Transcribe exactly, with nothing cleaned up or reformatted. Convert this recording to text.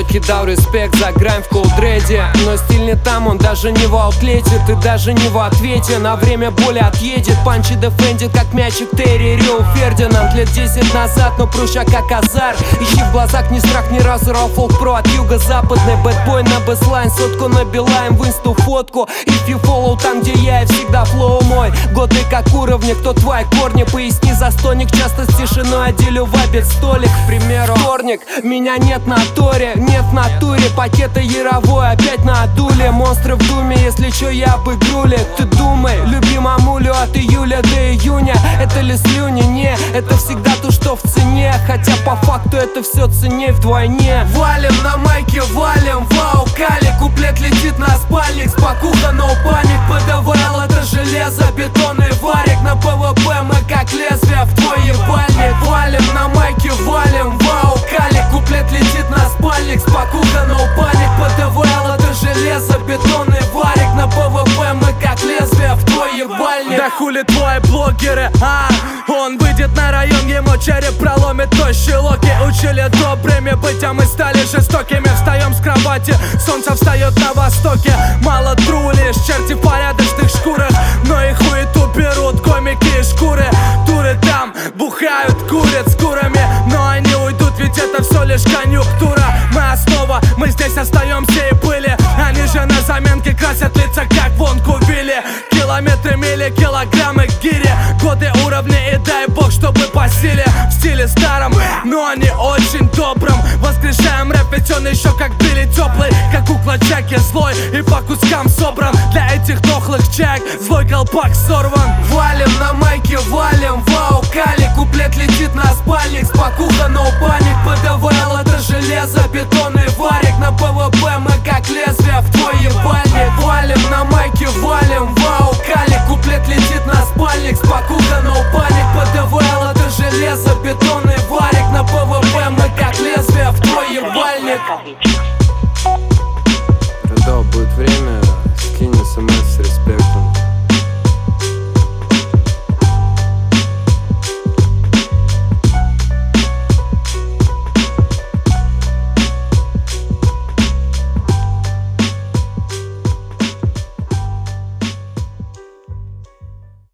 кидал респект за грайм в колдреде, но стиль не там, он даже не в аутлете. Ты даже не в ответе, на время боли отъедет. Панчи дефендит, как мячик Терри Рио Фердинанд. Лет десять назад, но пруща как азар. Ищи в глазах ни страх, ни разу Рафолк Про от юго-западной. Бэтбой на бэслайн, сотку на Билайн, в инсту фотку. If you follow, там где я, и всегда флоу мой. Годы как уровни, кто твои корни, поясни застойник. Часто с тишиной отделю в обед столик. К примеру, вторник, меня нет на торе, нет в натуре. Пакеты яровой, опять на дуле. Монстры в думе, если чё, я об игруле. Ты думай, люби мамулю от июля до июня. Это ли слюни? Не, это всегда то, что в цене. Хотя по факту это все ценней вдвойне. Валим на майке, валим, вау, кали. Куплет летит на спальник, спокуха, но паник. ПДВЛ это железо, бетонный варик. На ПВП мы как лезвие в твой ебальник. Валим на майке, валим, вау, кали. Куплет летит на спальник, спокуха, но паник. ПДВЛ это железо, бетонный варик. На ПВП мы как лезвие в твой ебальник. Да хули твои блогеры, а? Он выйдет на район, ему череп проломит тощие локи. Учили добрыми быть, а мы стали жестокими. Встаем с кровати, солнце встает на востоке. Мало трулишь, черти в порядочных шкурах, но и хуету берут комики и шкуры. Туры там бухают, курят с курами, но они уйдут, ведь это все лишь конъюнктура. Мы основа, мы здесь остаемся и пыли. Они же на заменке красят лица, как вон купили. Километры, мили, килограммы гири. Годы, уровни и дай бог, чтобы по силе. В стиле старом, но не очень добром. Воскрешаем рэп, ведь он еще как Билли теплый. Как кукла Джеки, злой и по кускам собран. Для этих дохлых чек злой колпак сорван. Валим на майке, валим, вау, кали. Куплет летит на спальник, спокуха, но паник. ПДВЛ это железо, бетонный варик. На ПВП мы как лезвие в твой ебальник. Валим на майке, валим, вау, кали. Куплет летит на спальник, спокуха, но паник. ПДВЛ это железо, бетонный варик. На ПВП мы как лезвие в твой ебальник. Когда будет время